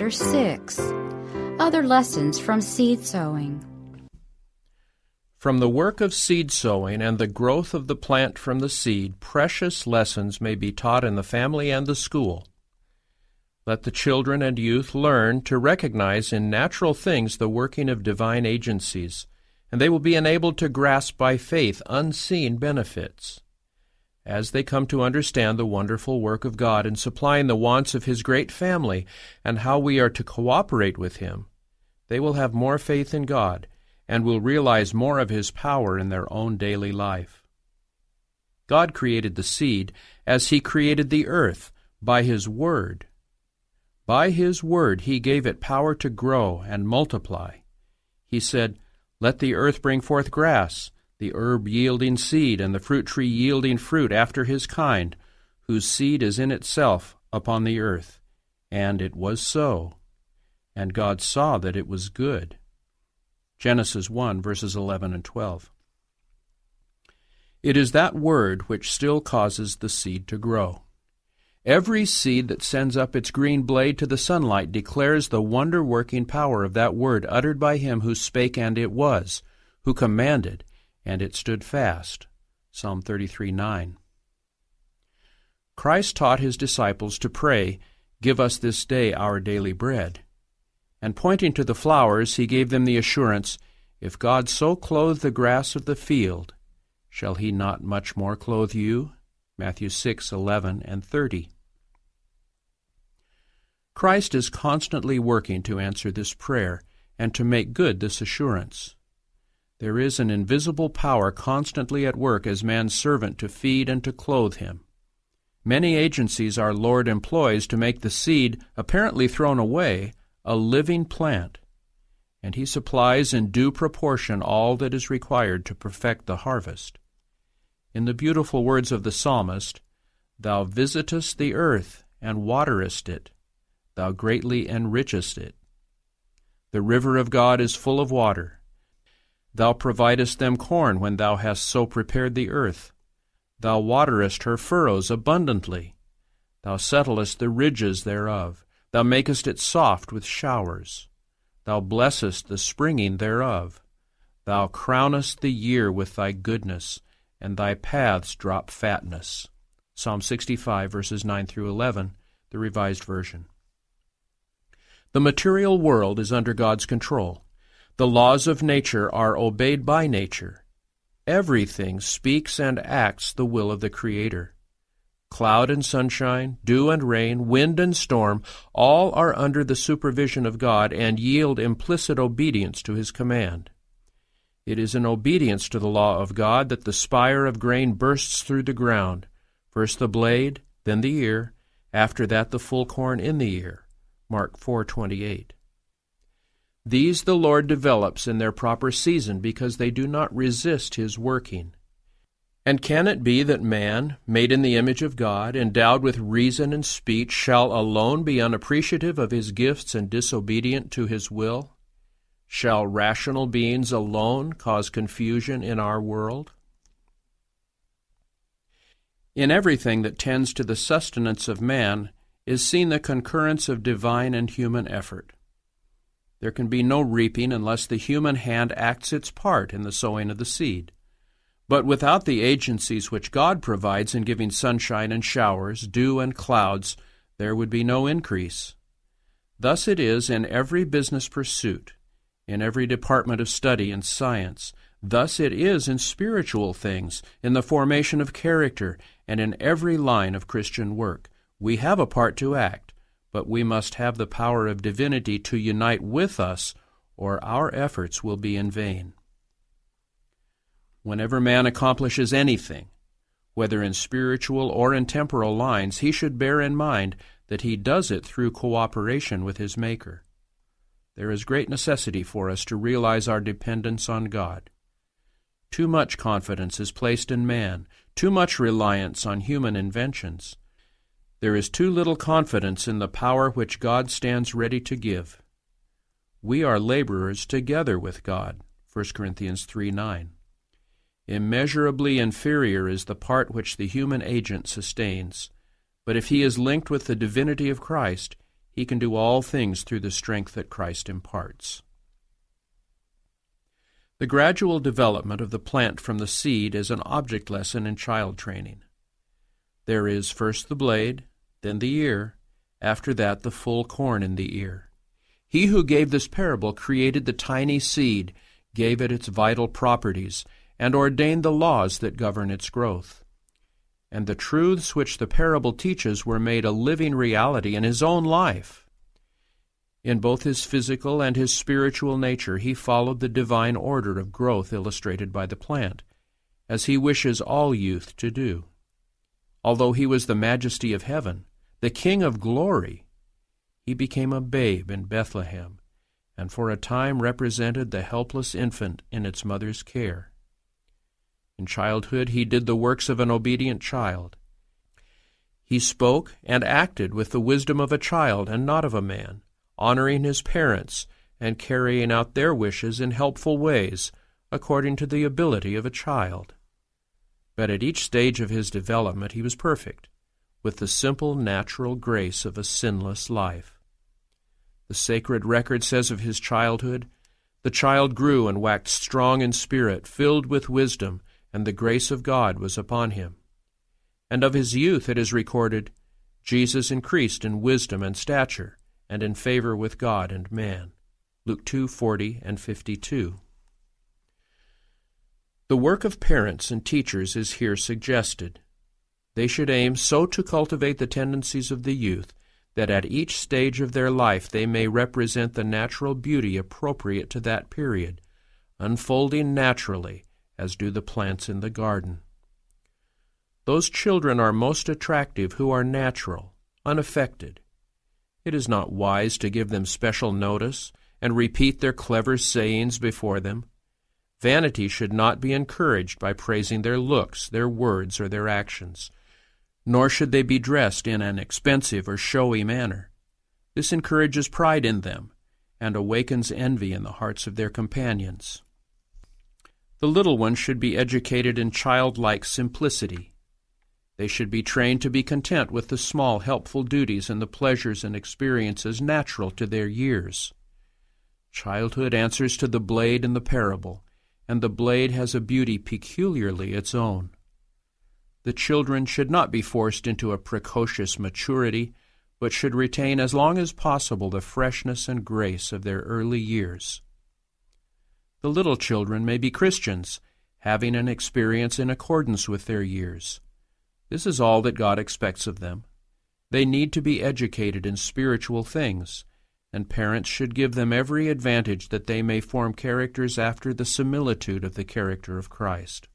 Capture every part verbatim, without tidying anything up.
Chapter six. Other lessons from seed sowing. From the work of seed sowing and the growth of the plant from the seed, precious lessons may be taught in the family and the school. Let the children and youth learn to recognize in natural things the working of divine agencies, and they will be enabled to grasp by faith unseen benefits. As they come to understand the wonderful work of God in supplying the wants of His great family and how we are to cooperate with Him, they will have more faith in God and will realize more of His power in their own daily life. God created the seed as He created the earth, by His Word. By His Word He gave it power to grow and multiply. He said, "Let the earth bring forth grass, the herb yielding seed, and the fruit tree yielding fruit after his kind, whose seed is in itself upon the earth." And it was so. And God saw that it was good. Genesis one, verses eleven and twelve. It is that word which still causes the seed to grow. Every seed that sends up its green blade to the sunlight declares the wonder-working power of that word uttered by Him who spake, and it was, who commanded, and it stood fast. Psalm thirty-three nine. Christ taught His disciples to pray, "Give us this day our daily bread." And pointing to the flowers, He gave them the assurance, "If God so clothe the grass of the field, shall He not much more clothe you?" Matthew six eleven and thirty. Christ is constantly working to answer this prayer and to make good this assurance. There is an invisible power constantly at work as man's servant to feed and to clothe him. Many agencies our Lord employs to make the seed, apparently thrown away, a living plant, and He supplies in due proportion all that is required to perfect the harvest. In the beautiful words of the psalmist, "Thou visitest the earth and waterest it, Thou greatly enrichest it. The river of God is full of water. Thou providest them corn when Thou hast so prepared the earth. Thou waterest her furrows abundantly. Thou settlest the ridges thereof. Thou makest it soft with showers. Thou blessest the springing thereof. Thou crownest the year with Thy goodness, and Thy paths drop fatness." Psalm sixty-five, verses nine through eleven, the Revised Version. The material world is under God's control. The laws of nature are obeyed by nature. Everything speaks and acts the will of the Creator. Cloud and sunshine, dew and rain, wind and storm, all are under the supervision of God and yield implicit obedience to His command. It is in obedience to the law of God that the spire of grain bursts through the ground, first the blade, then the ear, after that the full corn in the ear. Mark four twenty-eight. These the Lord develops in their proper season because they do not resist His working. And can it be that man, made in the image of God, endowed with reason and speech, shall alone be unappreciative of His gifts and disobedient to His will? Shall rational beings alone cause confusion in our world? In everything that tends to the sustenance of man is seen the concurrence of divine and human effort. There can be no reaping unless the human hand acts its part in the sowing of the seed. But without the agencies which God provides in giving sunshine and showers, dew and clouds, there would be no increase. Thus it is in every business pursuit, in every department of study and science. Thus it is in spiritual things, in the formation of character, and in every line of Christian work. We have a part to act, but we must have the power of divinity to unite with us, or our efforts will be in vain. Whenever man accomplishes anything, whether in spiritual or in temporal lines, he should bear in mind that he does it through cooperation with his Maker. There is great necessity for us to realize our dependence on God. Too much confidence is placed in man, too much reliance on human inventions. There is too little confidence in the power which God stands ready to give. We are laborers together with God, First Corinthians three nine. Immeasurably inferior is the part which the human agent sustains, but if he is linked with the divinity of Christ, he can do all things through the strength that Christ imparts. The gradual development of the plant from the seed is an object lesson in child training. There is first the blade, then the ear, after that the full corn in the ear. He who gave this parable created the tiny seed, gave it its vital properties, and ordained the laws that govern its growth. And the truths which the parable teaches were made a living reality in his own life. In both his physical and his spiritual nature, he followed the divine order of growth illustrated by the plant, as he wishes all youth to do. Although he was the majesty of heaven, the King of glory, he became a babe in Bethlehem, and for a time represented the helpless infant in its mother's care. In childhood he did the works of an obedient child. He spoke and acted with the wisdom of a child and not of a man, honoring his parents and carrying out their wishes in helpful ways, according to the ability of a child. But at each stage of his development he was perfect, with the simple natural grace of a sinless life. The sacred record says of his childhood, "The child grew and waxed strong in spirit, filled with wisdom, and the grace of God was upon him." And of his youth it is recorded, "Jesus increased in wisdom and stature, and in favor with God and man." Luke two forty and fifty-two. The work of parents and teachers is here suggested. They should aim so to cultivate the tendencies of the youth that at each stage of their life they may represent the natural beauty appropriate to that period, unfolding naturally, as do the plants in the garden. Those children are most attractive who are natural, unaffected. It is not wise to give them special notice and repeat their clever sayings before them. Vanity should not be encouraged by praising their looks, their words, or their actions, nor should they be dressed in an expensive or showy manner. This encourages pride in them and awakens envy in the hearts of their companions. The little ones should be educated in childlike simplicity. They should be trained to be content with the small, helpful duties and the pleasures and experiences natural to their years. Childhood answers to the blade in the parable, and the blade has a beauty peculiarly its own. The children should not be forced into a precocious maturity, but should retain as long as possible the freshness and grace of their early years. The little children may be Christians, having an experience in accordance with their years. This is all that God expects of them. They need to be educated in spiritual things, and parents should give them every advantage that they may form characters after the similitude of the character of Christ.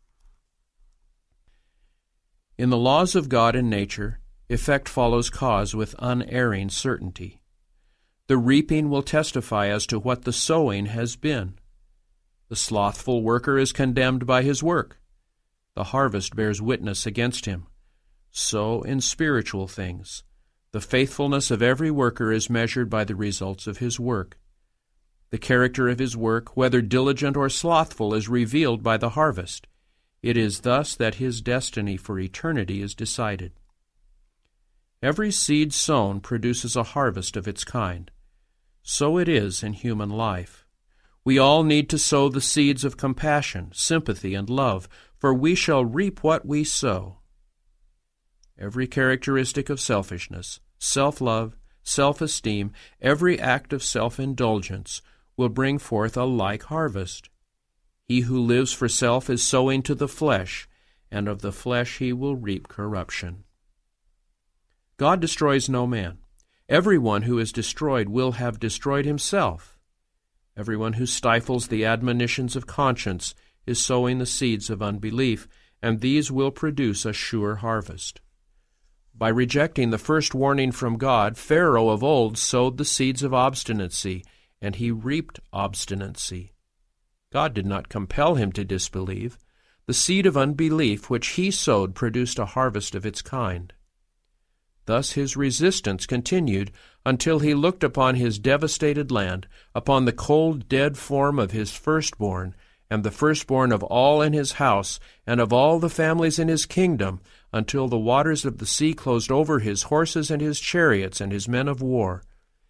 In the laws of God and nature, effect follows cause with unerring certainty. The reaping will testify as to what the sowing has been. The slothful worker is condemned by his work. The harvest bears witness against him. So in spiritual things, the faithfulness of every worker is measured by the results of his work. The character of his work, whether diligent or slothful, is revealed by the harvest. It is thus that his destiny for eternity is decided. Every seed sown produces a harvest of its kind. So it is in human life. We all need to sow the seeds of compassion, sympathy, and love, for we shall reap what we sow. Every characteristic of selfishness, self-love, self-esteem, every act of self-indulgence will bring forth a like harvest. He who lives for self is sowing to the flesh, and of the flesh he will reap corruption. God destroys no man. Everyone who is destroyed will have destroyed himself. Everyone who stifles the admonitions of conscience is sowing the seeds of unbelief, and these will produce a sure harvest. By rejecting the first warning from God, Pharaoh of old sowed the seeds of obstinacy, and he reaped obstinacy. God did not compel him to disbelieve. The seed of unbelief which he sowed produced a harvest of its kind. Thus his resistance continued until he looked upon his devastated land, upon the cold, dead form of his firstborn, and the firstborn of all in his house, and of all the families in his kingdom, until the waters of the sea closed over his horses and his chariots and his men of war.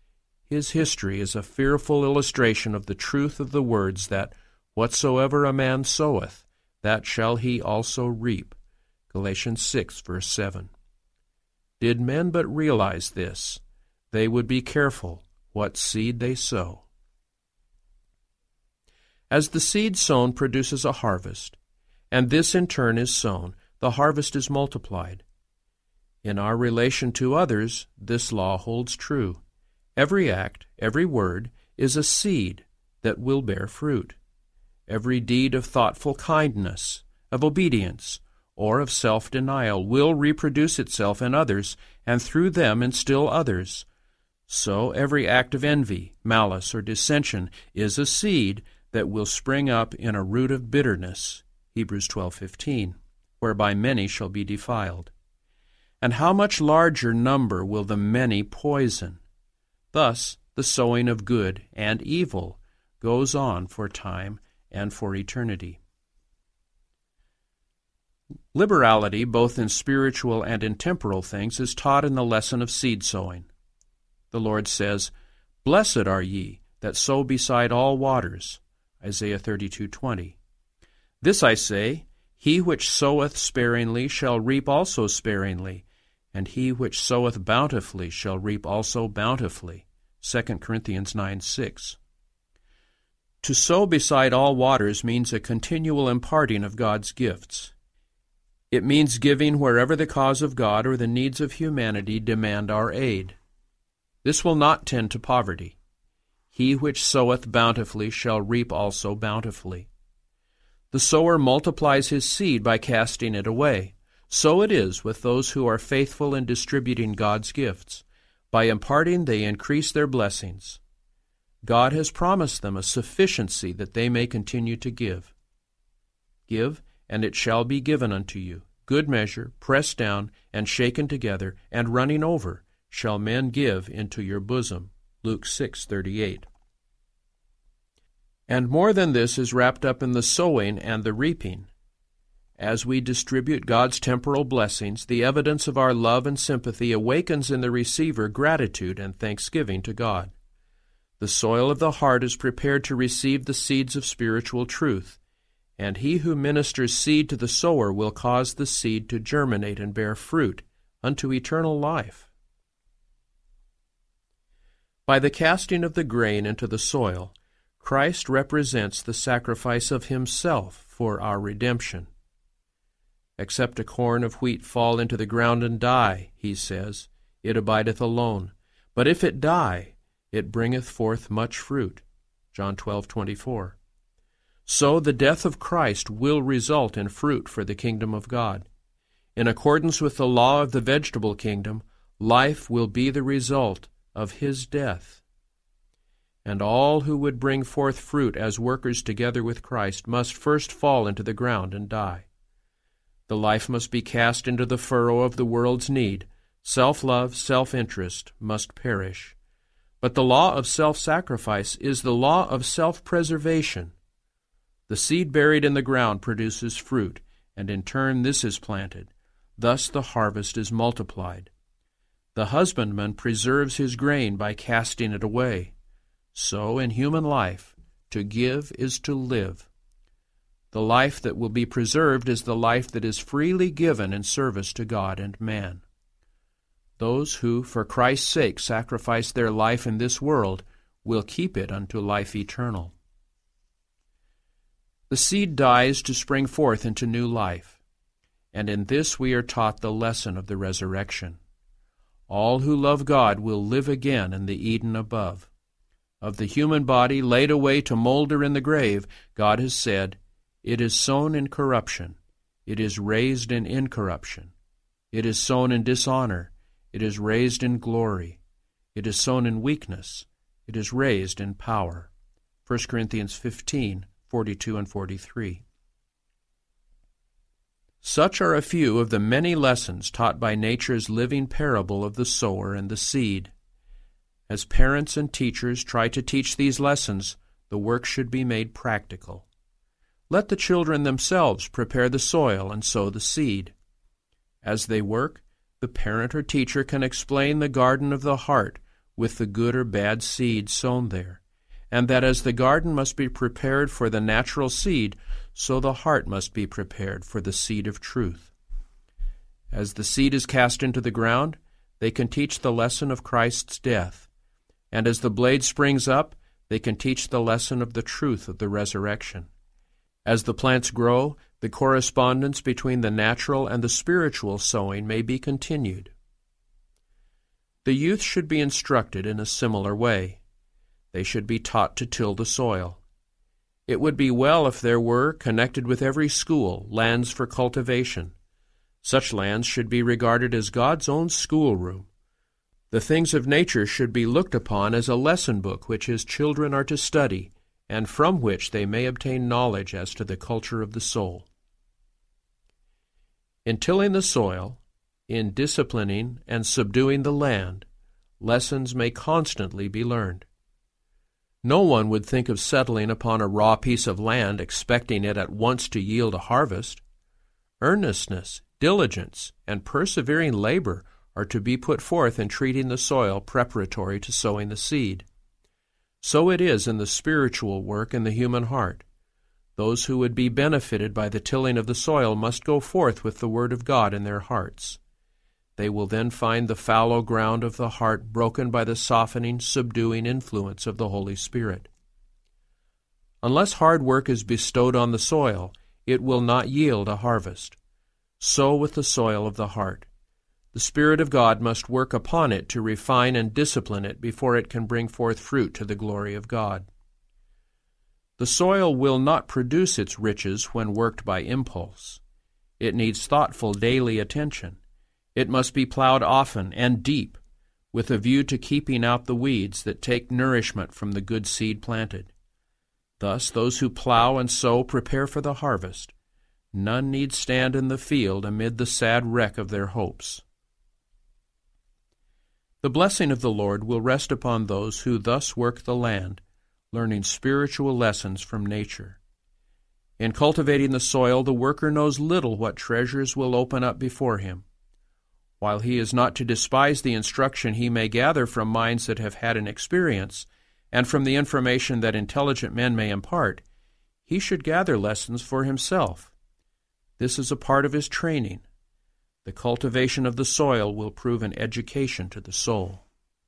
His history is a fearful illustration of the truth of the words that, "Whatsoever a man soweth, that shall he also reap." Galatians six, verse seven. Did men but realize this, they would be careful what seed they sow. As the seed sown produces a harvest, and this in turn is sown, the harvest is multiplied. In our relation to others, this law holds true. Every act, every word, is a seed that will bear fruit. Every deed of thoughtful kindness, of obedience, or of self-denial will reproduce itself in others, and through them in still others. So every act of envy, malice, or dissension is a seed that will spring up in a root of bitterness, Hebrews twelve fifteen, whereby many shall be defiled. And how much larger number will the many poison? Thus the sowing of good and evil goes on for time and for eternity. Liberality, both in spiritual and in temporal things, is taught in the lesson of seed sowing. The Lord says, "Blessed are ye that sow beside all waters," Isaiah thirty-two twenty. "This I say, he which soweth sparingly shall reap also sparingly, and he which soweth bountifully shall reap also bountifully," Second Corinthians nine six. To sow beside all waters means a continual imparting of God's gifts. It means giving wherever the cause of God or the needs of humanity demand our aid. This will not tend to poverty. He which soweth bountifully shall reap also bountifully. The sower multiplies his seed by casting it away. So it is with those who are faithful in distributing God's gifts. By imparting, they increase their blessings. God has promised them a sufficiency that they may continue to give. Give, and it shall be given unto you. Good measure, pressed down, and shaken together, and running over, shall men give into your bosom. Luke six thirty-eight. And more than this is wrapped up in the sowing and the reaping. As we distribute God's temporal blessings, the evidence of our love and sympathy awakens in the receiver gratitude and thanksgiving to God. The soil of the heart is prepared to receive the seeds of spiritual truth, and he who ministers seed to the sower will cause the seed to germinate and bear fruit unto eternal life. By the casting of the grain into the soil, Christ represents the sacrifice of himself for our redemption. "Except a corn of wheat fall into the ground and die," he says, "it abideth alone. But if it die, it bringeth forth much fruit." John twelve twenty-four. So the death of Christ will result in fruit for the kingdom of God. In accordance with the law of the vegetable kingdom, life will be the result of his death. And all who would bring forth fruit as workers together with Christ must first fall into the ground and die. The life must be cast into the furrow of the world's need. Self-love, self-interest must perish. But the law of self-sacrifice is the law of self-preservation. The seed buried in the ground produces fruit, and in turn this is planted. Thus the harvest is multiplied. The husbandman preserves his grain by casting it away. So in human life, to give is to live. The life that will be preserved is the life that is freely given in service to God and man. Those who, for Christ's sake, sacrifice their life in this world will keep it unto life eternal. The seed dies to spring forth into new life, and in this we are taught the lesson of the resurrection. All who love God will live again in the Eden above. Of the human body laid away to molder in the grave, God has said, "It is sown in corruption, it is raised in incorruption. It is sown in dishonor, it is raised in glory. It is sown in weakness, it is raised in power." First Corinthians fifteen, forty-two and forty-three. Such are a few of the many lessons taught by nature's living parable of the sower and the seed. As parents and teachers try to teach these lessons, the work should be made practical. Let the children themselves prepare the soil and sow the seed. As they work, the parent or teacher can explain the garden of the heart with the good or bad seed sown there, and that as the garden must be prepared for the natural seed, so the heart must be prepared for the seed of truth. As the seed is cast into the ground, they can teach the lesson of Christ's death, and as the blade springs up, they can teach the lesson of the truth of the resurrection. As the plants grow, the correspondence between the natural and the spiritual sowing may be continued. The youth should be instructed in a similar way. They should be taught to till the soil. It would be well if there were, connected with every school, lands for cultivation. Such lands should be regarded as God's own schoolroom. The things of nature should be looked upon as a lesson book which his children are to study, and from which they may obtain knowledge as to the culture of the soul. In tilling the soil, in disciplining and subduing the land, lessons may constantly be learned. No one would think of settling upon a raw piece of land expecting it at once to yield a harvest. Earnestness, diligence, and persevering labor are to be put forth in treating the soil preparatory to sowing the seed. So it is in the spiritual work in the human heart. Those who would be benefited by the tilling of the soil must go forth with the Word of God in their hearts. They will then find the fallow ground of the heart broken by the softening, subduing influence of the Holy Spirit. Unless hard work is bestowed on the soil, it will not yield a harvest. So with the soil of the heart. The Spirit of God must work upon it to refine and discipline it before it can bring forth fruit to the glory of God. The soil will not produce its riches when worked by impulse. It needs thoughtful daily attention. It must be plowed often and deep, with a view to keeping out the weeds that take nourishment from the good seed planted. Thus those who plow and sow prepare for the harvest. None need stand in the field amid the sad wreck of their hopes. The blessing of the Lord will rest upon those who thus work the land, learning spiritual lessons from nature. In cultivating the soil, the worker knows little what treasures will open up before him. While he is not to despise the instruction he may gather from minds that have had an experience, and from the information that intelligent men may impart, he should gather lessons for himself. This is a part of his training. The cultivation of the soil will prove an education to the soul.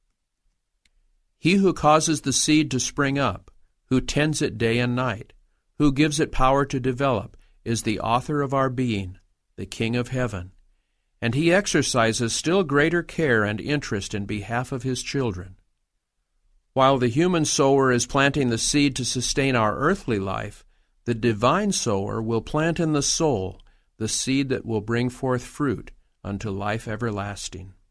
He who causes the seed to spring up, who tends it day and night, who gives it power to develop, is the author of our being, the King of heaven, and he exercises still greater care and interest in behalf of his children. While the human sower is planting the seed to sustain our earthly life, the divine sower will plant in the soul the seed that will bring forth fruit unto life everlasting.